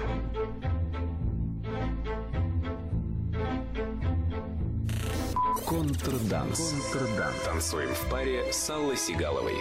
Контрданс. Танцуем в паре с Аллой Сигаловой.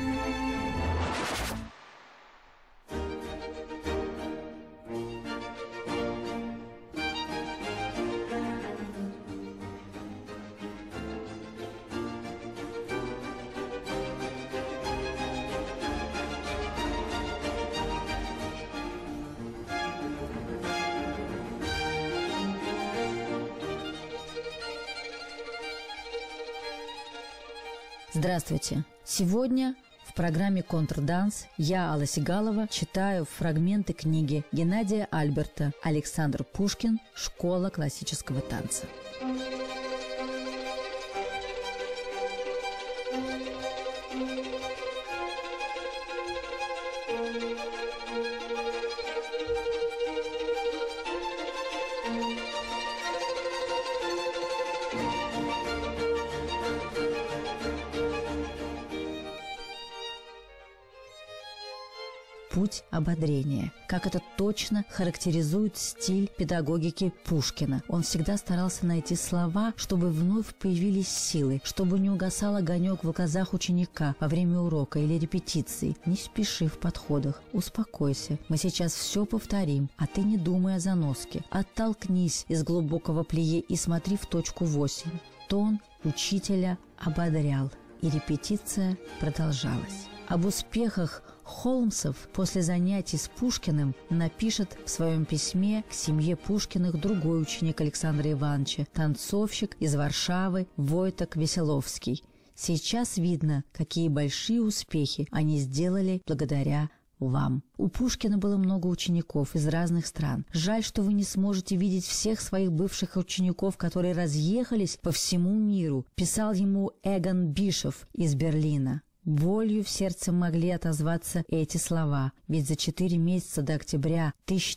Здравствуйте! Сегодня в программе «Контрданс» я, Алла Сигалова, читаю фрагменты книги Геннадия Альберта «Александр Пушкин. Школа классического танца». Путь ободрения. Как это точно характеризует стиль педагогики Пушкина. Он всегда старался найти слова, чтобы вновь появились силы, чтобы не угасал огонек в глазах ученика во время урока или репетиции. Не спеши в подходах, успокойся. Мы сейчас все повторим, а ты не думай о заноске. Оттолкнись из глубокого плие и смотри в точку 8. Тон учителя ободрял, и репетиция продолжалась. Об успехах Холмсов после занятий с Пушкиным напишет в своем письме к семье Пушкиных другой ученик Александра Ивановича, танцовщик из Варшавы Войток Веселовский. Сейчас видно, какие большие успехи они сделали благодаря вам. У Пушкина было много учеников из разных стран. Жаль, что вы не сможете видеть всех своих бывших учеников, которые разъехались по всему миру, писал ему Эгон Бишов из Берлина. Болью в сердце могли отозваться эти слова, ведь за 4 месяца до октября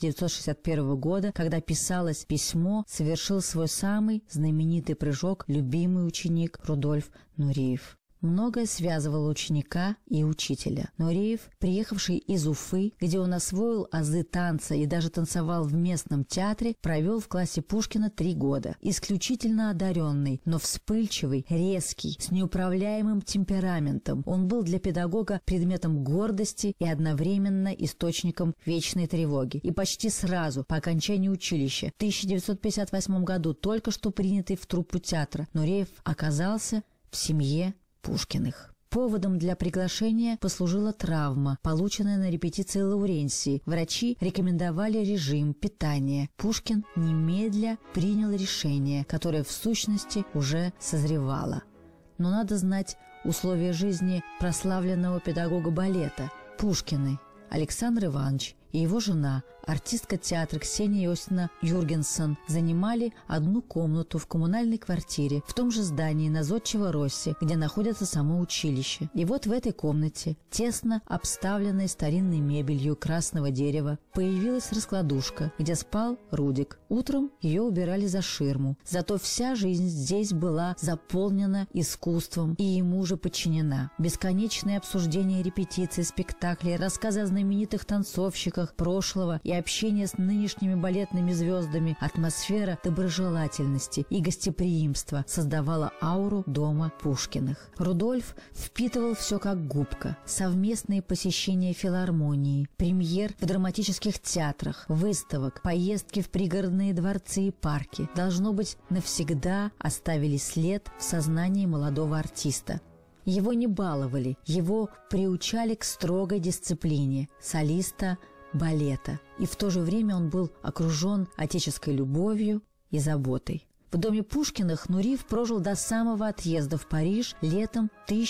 1961 года, когда писалось письмо, совершил свой самый знаменитый прыжок любимый ученик Рудольф Нуреев. Многое связывало ученика и учителя. Нуреев, приехавший из Уфы, где он освоил азы танца и даже танцевал в местном театре, провел в классе Пушкина 3 года. Исключительно одаренный, но вспыльчивый, резкий, с неуправляемым темпераментом. Он был для педагога предметом гордости и одновременно источником вечной тревоги. И почти сразу, по окончании училища, в 1958 году, только что принятый в труппу театра, Нуреев оказался в семье Пушкиных. Поводом для приглашения послужила травма, полученная на репетиции Лауренсии. Врачи рекомендовали режим питания. Пушкин немедля принял решение, которое в сущности уже созревало. Но надо знать условия жизни прославленного педагога балета. Пушкины Александр Иванович и его жена, артистка театра Ксения Иосифовна Юргенсон, занимали одну комнату в коммунальной квартире в том же здании на Зодчего-Росси, где находится само училище. И вот в этой комнате, тесно обставленной старинной мебелью красного дерева, появилась раскладушка, где спал Рудик. Утром ее убирали за ширму. Зато вся жизнь здесь была заполнена искусством и ему же подчинена. Бесконечные обсуждения репетиций, спектаклей, рассказы о знаменитых танцовщиках прошлого и общение с нынешними балетными звездами, атмосфера доброжелательности и гостеприимства создавала ауру дома Пушкиных. Рудольф впитывал все как губка. Совместные посещения филармонии, премьер в драматических театрах, выставок, поездки в пригородные дворцы и парки, должно быть, навсегда оставили след в сознании молодого артиста. Его не баловали, его приучали к строгой дисциплине солиста балета, и в то же время он был окружен отеческой любовью и заботой. В доме Пушкиных Нуреев прожил до самого отъезда в Париж летом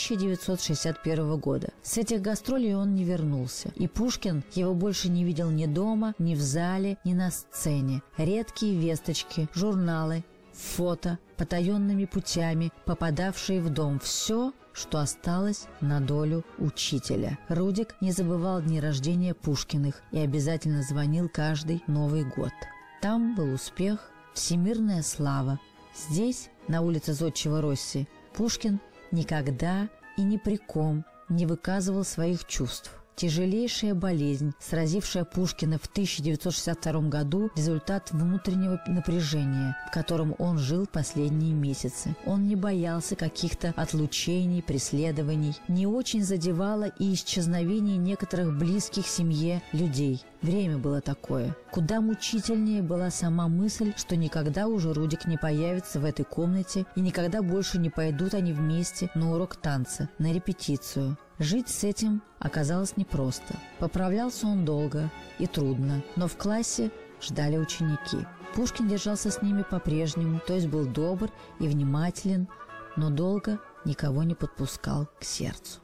1961 года. С этих гастролей он не вернулся, и Пушкин его больше не видел ни дома, ни в зале, ни на сцене. Редкие весточки, журналы, фото, потаенными путями попадавшие в дом — все, что осталось на долю учителя. Рудик не забывал дни рождения Пушкиных и обязательно звонил каждый Новый год. Там был успех, всемирная слава. Здесь, на улице Зодчего-Росси, Пушкин никогда и ни при ком не выказывал своих чувств. Тяжелейшая болезнь, сразившая Пушкина в 1962 году, результат внутреннего напряжения, в котором он жил последние месяцы. Он не боялся каких-то отлучений, преследований. Не очень задевало и исчезновение некоторых близких семье людей. Время было такое. Куда мучительнее была сама мысль, что никогда уже Рудик не появится в этой комнате и никогда больше не пойдут они вместе на урок танца, на репетицию. Жить с этим оказалось непросто. Поправлялся он долго и трудно, но в классе ждали ученики. Пушкин держался с ними по-прежнему, то есть был добр и внимателен, но долго никого не подпускал к сердцу.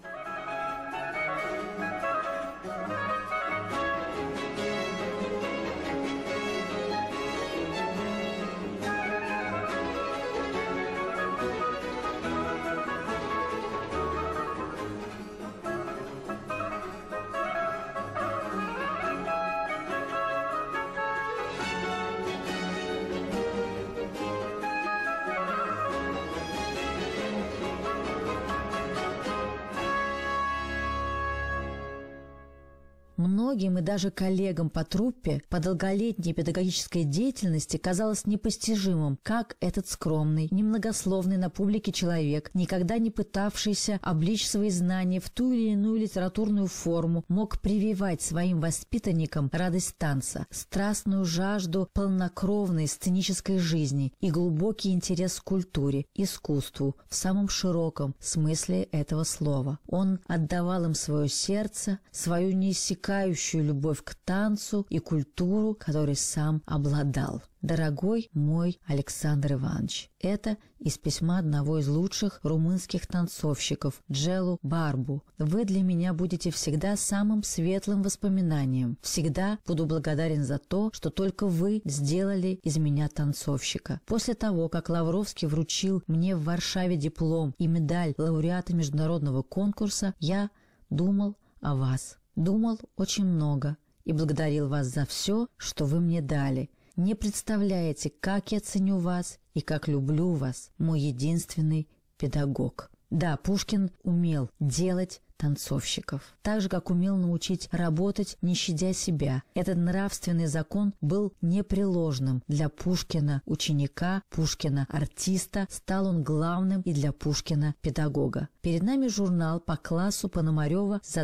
Многим и даже коллегам по труппе по долголетней педагогической деятельности казалось непостижимым, как этот скромный, немногословный на публике человек, никогда не пытавшийся обличь свои знания в ту или иную литературную форму, мог прививать своим воспитанникам радость танца, страстную жажду полнокровной сценической жизни и глубокий интерес к культуре, искусству в самом широком смысле этого слова. Он отдавал им свое сердце, свою неиссякаемую любовь к танцу и культуру, которой сам обладал. «Дорогой мой Александр Иванович», это из письма одного из лучших румынских танцовщиков, Джелу Барбу. «Вы для меня будете всегда самым светлым воспоминанием. Всегда буду благодарен за то, что только вы сделали из меня танцовщика. После того, как Лавровский вручил мне в Варшаве диплом и медаль лауреата международного конкурса, я думал о вас. Думал очень много и благодарил вас за все, что вы мне дали. Не представляете, как я ценю вас и как люблю вас, мой единственный педагог». Да, Пушкин умел делать танцовщиков, так же, как умел научить работать, не щадя себя. Этот нравственный закон был непреложным для Пушкина ученика, Пушкина артиста, стал он главным и для Пушкина педагога. Перед нами журнал по классу Пономарева за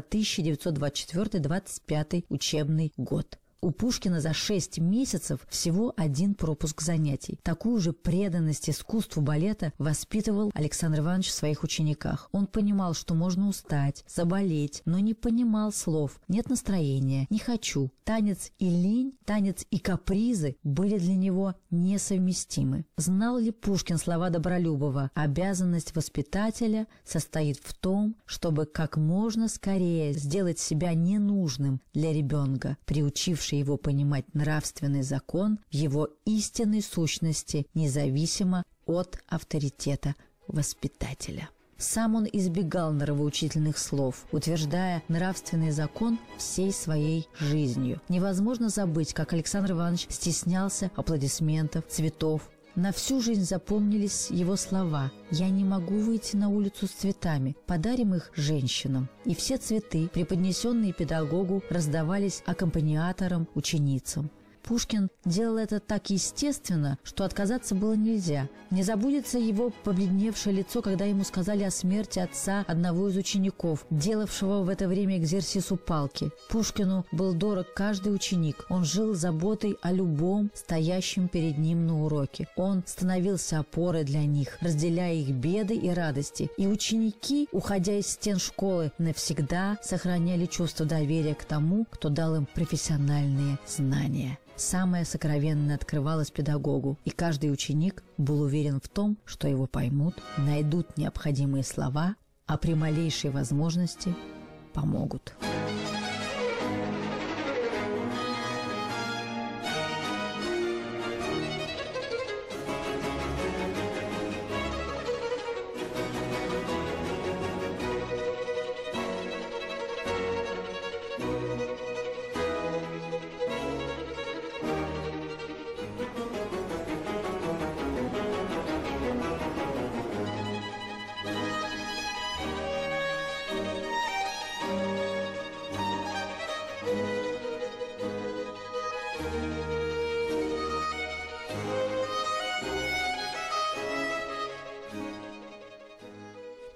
1924-25 учебный год. У Пушкина за 6 месяцев всего 1 пропуск занятий. Такую же преданность искусству балета воспитывал Александр Иванович в своих учениках. Он понимал, что можно устать, заболеть, но не понимал слов. Нет настроения, не хочу. Танец и лень, танец и капризы были для него несовместимы. Знал ли Пушкин слова Добролюбова? Обязанность воспитателя состоит в том, чтобы как можно скорее сделать себя ненужным для ребенка, приучивший его понимать нравственный закон в его истинной сущности, независимо от авторитета воспитателя. Сам он избегал нравоучительных слов, утверждая нравственный закон всей своей жизнью. Невозможно забыть, как Александр Иванович стеснялся аплодисментов, цветов. На всю жизнь запомнились его слова: «Я не могу выйти на улицу с цветами, подарим их женщинам». И все цветы, преподнесенные педагогу, раздавались аккомпаниаторам, ученицам. Пушкин делал это так естественно, что отказаться было нельзя. Не забудется его побледневшее лицо, когда ему сказали о смерти отца одного из учеников, делавшего в это время экзерсис у палки. Пушкину был дорог каждый ученик. Он жил заботой о любом, стоящем перед ним на уроке. Он становился опорой для них, разделяя их беды и радости. И ученики, уходя из стен школы, навсегда сохраняли чувство доверия к тому, кто дал им профессиональные знания. Самое сокровенное открывалось педагогу, и каждый ученик был уверен в том, что его поймут, найдут необходимые слова, а при малейшей возможности помогут.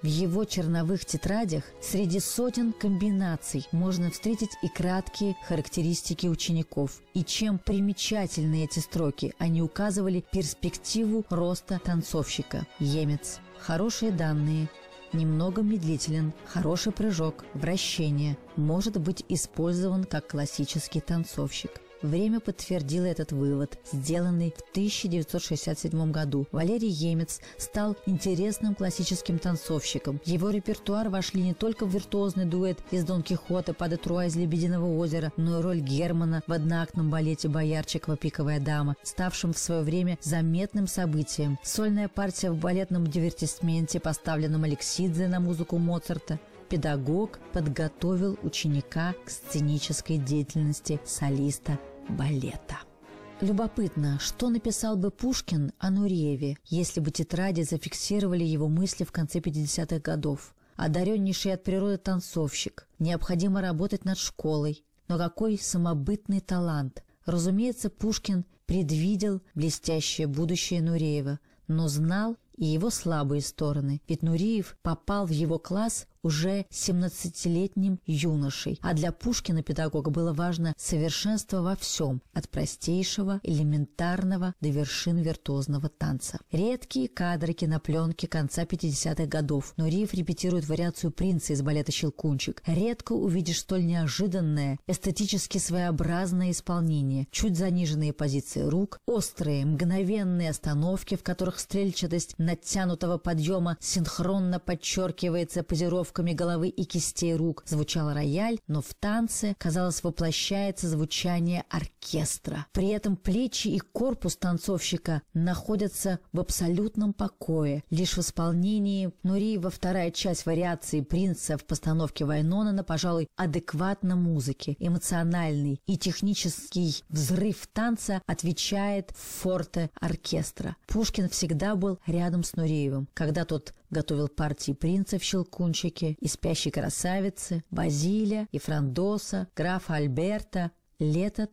В его черновых тетрадях среди сотен комбинаций можно встретить и краткие характеристики учеников. И чем примечательны эти строки, они указывали перспективу роста танцовщика. Емец. Хорошие данные. Немного медлителен, хороший прыжок, вращение, может быть использован как классический танцовщик. Время подтвердило этот вывод, сделанный в 1967 году. Валерий Емец стал интересным классическим танцовщиком. В его репертуар вошли не только виртуозный дуэт из Дон Кихота «Па де Труа» из «Лебединого озера», но и роль Германа в одноактном балете «Боярчикова. Пиковая дама», ставшем в свое время заметным событием. Сольная партия в балетном дивертисменте, поставленном Алексидзе на музыку Моцарта. Педагог подготовил ученика к сценической деятельности солиста балета. Любопытно, что написал бы Пушкин о Нурееве, если бы тетради зафиксировали его мысли в конце 50-х годов. Одареннейший от природы танцовщик, необходимо работать над школой. Но какой самобытный талант! Разумеется, Пушкин предвидел блестящее будущее Нуреева, но знал и его слабые стороны, ведь Нуреев попал в его класс уже 17-летним юношей, а для Пушкина, педагога, было важно совершенство во всем, от простейшего, элементарного до вершин виртуозного танца. Редкие кадры кинопленки конца 50-х годов. Нуреев репетирует вариацию принца из балета «Щелкунчик». Редко увидишь столь неожиданное, эстетически своеобразное исполнение, чуть заниженные позиции рук, острые, мгновенные остановки, в которых стрельчатость натянутого подъема синхронно подчеркивается позировкой головы и кистей рук. Звучал рояль, но в танце, казалось, воплощается звучание оркестра. При этом плечи и корпус танцовщика находятся в абсолютном покое. Лишь в исполнении Нуреева вторая часть вариации принца в постановке Вайнонена, пожалуй, адекватна музыке. Эмоциональный и технический взрыв танца отвечает форте оркестра. Пушкин всегда был рядом с Нуреевым, когда тот готовил партии принца в «Щелкунчике» и «Спящей красавицы», «Базиля» и «Франдоса», «Графа Альберта». Лето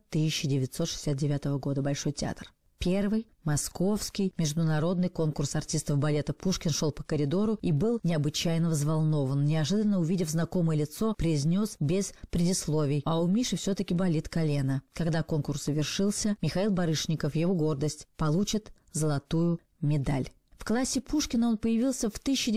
1969 года. Большой театр. Первый московский международный конкурс артистов балета. Пушкин шел по коридору и был необычайно взволнован. Неожиданно, увидев знакомое лицо, произнес без предисловий: «А у Миши все-таки болит колено». Когда конкурс завершился, Михаил Барышников, его гордость, получит золотую медаль. В классе Пушкина он появился в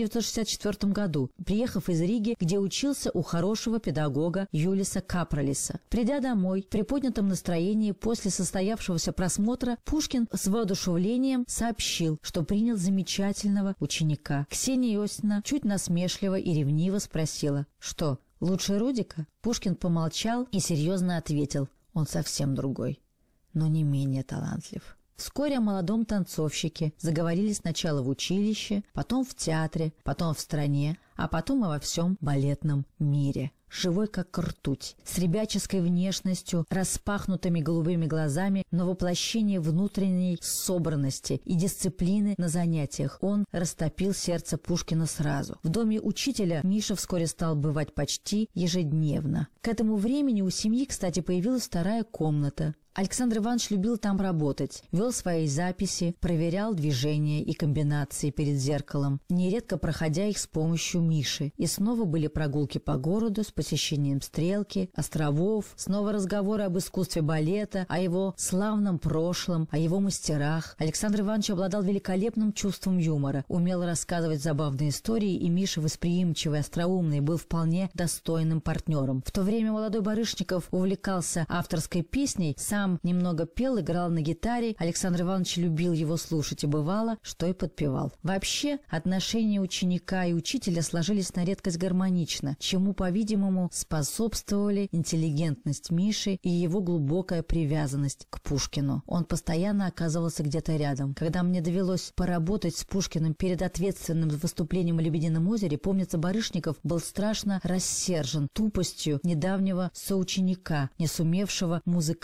1964 году, приехав из Риги, где учился у хорошего педагога Юлиса Капралиса. Придя домой, в приподнятом настроении после состоявшегося просмотра, Пушкин с воодушевлением сообщил, что принял замечательного ученика. Ксения Иосифовна чуть насмешливо и ревниво спросила: «Что, лучше Рудика?» Пушкин помолчал и серьезно ответил: «Он совсем другой, но не менее талантлив». Вскоре о молодом танцовщике заговорили сначала в училище, потом в театре, потом в стране, а потом и во всем балетном мире. Живой как ртуть, с ребяческой внешностью, распахнутыми голубыми глазами, но воплощение внутренней собранности и дисциплины на занятиях. Он растопил сердце Пушкина сразу. В доме учителя Миша вскоре стал бывать почти ежедневно. К этому времени у семьи, кстати, появилась вторая комната. Александр Иванович любил там работать, вел свои записи, проверял движения и комбинации перед зеркалом, нередко проходя их с помощью Миши. И снова были прогулки по городу с посещением Стрелки, островов, снова разговоры об искусстве балета, о его славном прошлом, о его мастерах. Александр Иванович обладал великолепным чувством юмора, умел рассказывать забавные истории, и Миша, восприимчивый, остроумный, был вполне достойным партнером. В то время молодой Барышников увлекался авторской песней, сам немного пел, играл на гитаре. Александр Иванович любил его слушать, и бывало, что и подпевал. Вообще, отношения ученика и учителя сложились на редкость гармонично, чему, по-видимому, способствовали интеллигентность Миши и его глубокая привязанность к Пушкину. Он постоянно оказывался где-то рядом. Когда мне довелось поработать с Пушкиным перед ответственным выступлением о «Лебедином озере», помнится, Барышников был страшно рассержен тупостью недавнего соученика, не сумевшего музыкально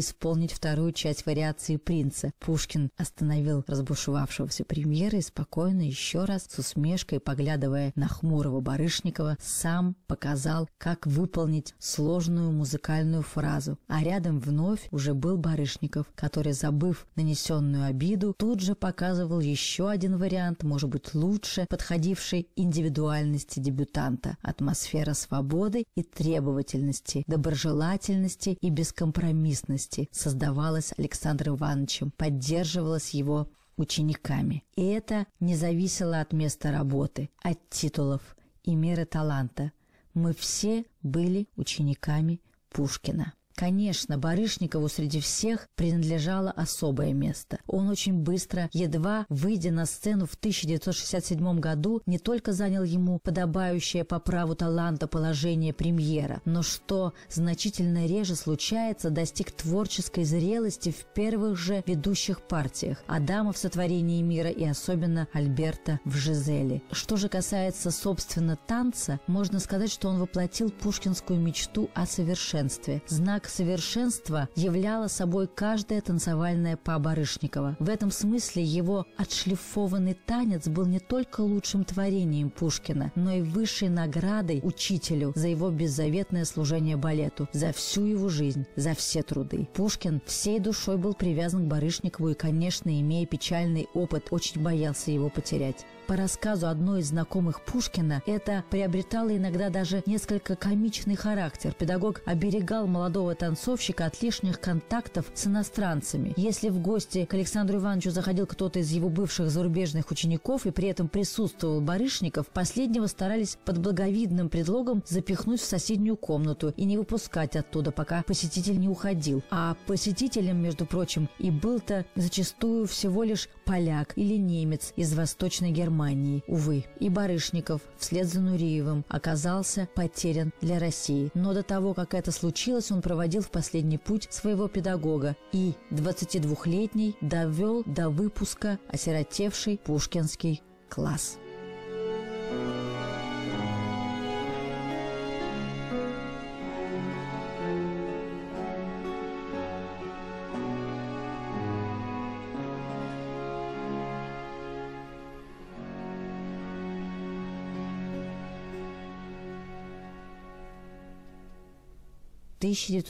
исполнить вторую часть вариации «Принца». Пушкин остановил разбушевавшегося премьера и спокойно еще раз, с усмешкой, поглядывая на хмурого Барышникова, сам показал, как выполнить сложную музыкальную фразу. А рядом вновь уже был Барышников, который, забыв нанесенную обиду, тут же показывал еще один вариант, может быть, лучше подходивший индивидуальности дебютанта. Атмосфера свободы и требовательности, доброжелательности и бескомпромиссности создавалась Александром Ивановичем, поддерживалась его учениками. И это не зависело от места работы, от титулов и меры таланта. Мы все были учениками Пушкина. Конечно, Барышникову среди всех принадлежало особое место. Он очень быстро, едва выйдя на сцену в 1967 году, не только занял ему подобающее по праву таланта положение премьера, но, что значительно реже случается, достиг творческой зрелости в первых же ведущих партиях Адама в «Сотворении мира» и особенно Альберта в «Жизели». Что же касается, собственно, танца, можно сказать, что он воплотил пушкинскую мечту о совершенстве. Знак совершенства являла собой каждая танцевальная па Барышникова. В этом смысле его отшлифованный танец был не только лучшим творением Пушкина, но и высшей наградой учителю за его беззаветное служение балету, за всю его жизнь, за все труды. Пушкин всей душой был привязан к Барышникову и, конечно, имея печальный опыт, очень боялся его потерять. По рассказу одной из знакомых Пушкина, это приобретало иногда даже несколько комичный характер. Педагог оберегал молодого танцовщика от лишних контактов с иностранцами. Если в гости к Александру Ивановичу заходил кто-то из его бывших зарубежных учеников и при этом присутствовал Барышников, последнего старались под благовидным предлогом запихнуть в соседнюю комнату и не выпускать оттуда, пока посетитель не уходил. А посетителем, между прочим, и был-то зачастую всего лишь поляк или немец из Восточной Германии. Увы, и Барышников вслед за Нуриевым оказался потерян для России. Но до того, как это случилось, он проводил в последний путь своего педагога и 22-летний довел до выпуска осиротевший пушкинский класс. –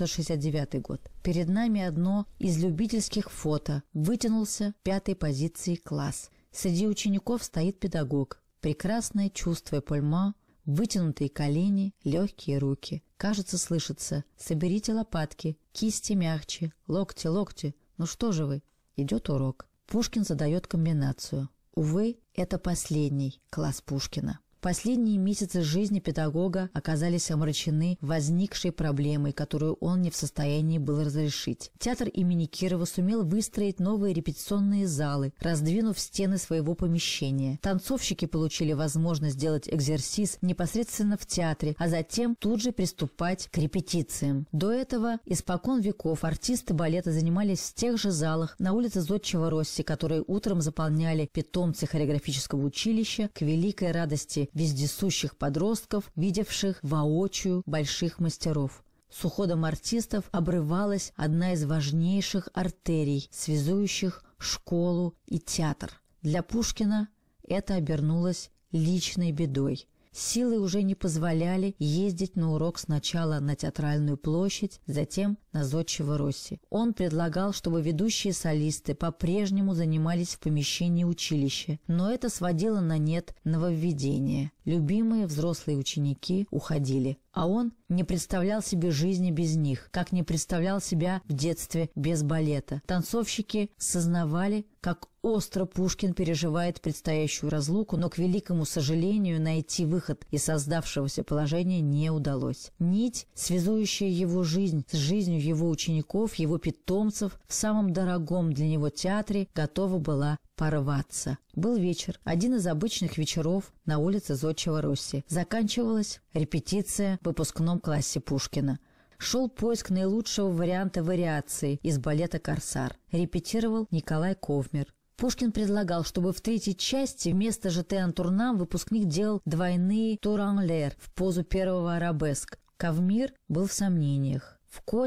1969 год. Перед нами одно из любительских фото. Вытянулся пятой позиции класс. Среди учеников стоит педагог. Прекрасное чувство эпольма, вытянутые колени, легкие руки. Кажется, слышится: соберите лопатки, кисти мягче, локти, локти. Ну что же вы? Идет урок. Пушкин задает комбинацию. Увы, это последний класс Пушкина. Последние месяцы жизни педагога оказались омрачены возникшей проблемой, которую он не в состоянии был разрешить. Театр имени Кирова сумел выстроить новые репетиционные залы, раздвинув стены своего помещения. Танцовщики получили возможность делать экзерсис непосредственно в театре, а затем тут же приступать к репетициям. До этого испокон веков артисты балета занимались в тех же залах на улице Зодчего Росси, которые утром заполняли питомцы хореографического училища, к великой радости вездесущих подростков, видевших воочию больших мастеров. С уходом артистов обрывалась одна из важнейших артерий, связующих школу и театр. Для Пушкина это обернулось личной бедой. Силы уже не позволяли ездить на урок сначала на Театральную площадь, затем на Зодчего Росси. Он предлагал, чтобы ведущие солисты по-прежнему занимались в помещении училища, но это сводило на нет нововведения. Любимые взрослые ученики уходили, а он не представлял себе жизни без них, как не представлял себя в детстве без балета. Танцовщики сознавали, как остро Пушкин переживает предстоящую разлуку, но, к великому сожалению, найти выход из создавшегося положения не удалось. Нить, связующая его жизнь с жизнью его учеников, его питомцев, в самом дорогом для него театре, готова была порваться. Был вечер, один из обычных вечеров на улице Зодчего Росси. Заканчивалась репетиция в выпускном классе Пушкина. Шел поиск наилучшего варианта вариации из балета «Корсар». Репетировал Николай Ковмер. Пушкин предлагал, чтобы в третьей части вместо «Жете антурнам» выпускник делал двойные тур-ан-лер в позу первого арабеск. Ковмир был в сомнениях. В коде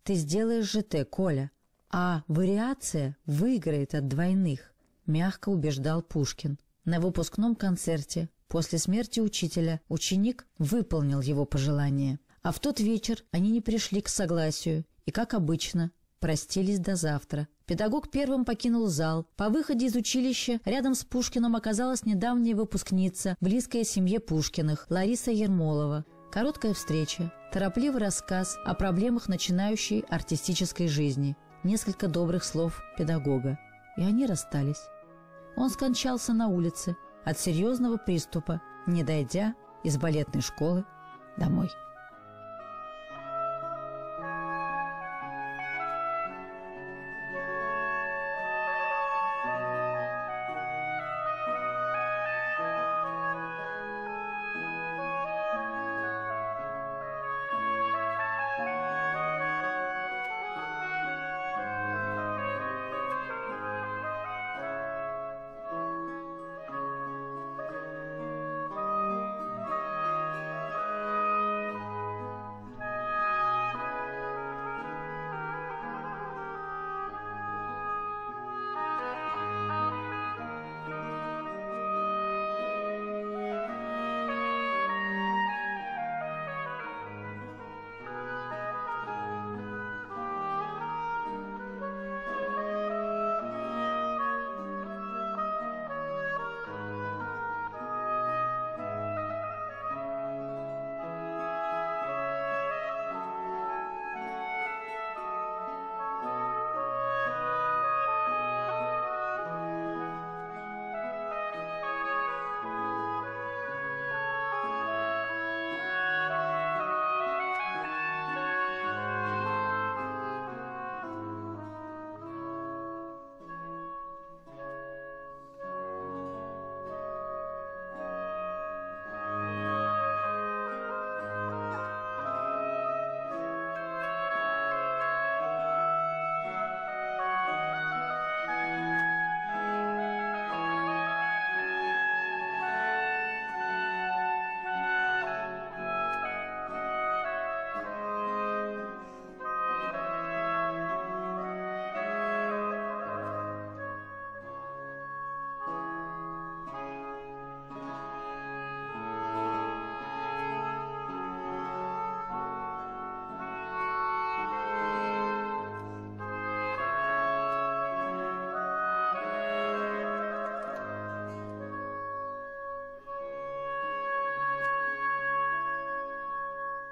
ты сделаешь ЖТ, Коля, а вариация выиграет от двойных», – мягко убеждал Пушкин. На выпускном концерте после смерти учителя ученик выполнил его пожелание. А в тот вечер они не пришли к согласию и, как обычно, простились до завтра. Педагог первым покинул зал. По выходе из училища рядом с Пушкиным оказалась недавняя выпускница, близкая семье Пушкиных, Лариса Ермолова. Короткая встреча, торопливый рассказ о проблемах начинающей артистической жизни, несколько добрых слов педагога. И они расстались. Он скончался на улице от серьезного приступа, не дойдя из балетной школы домой.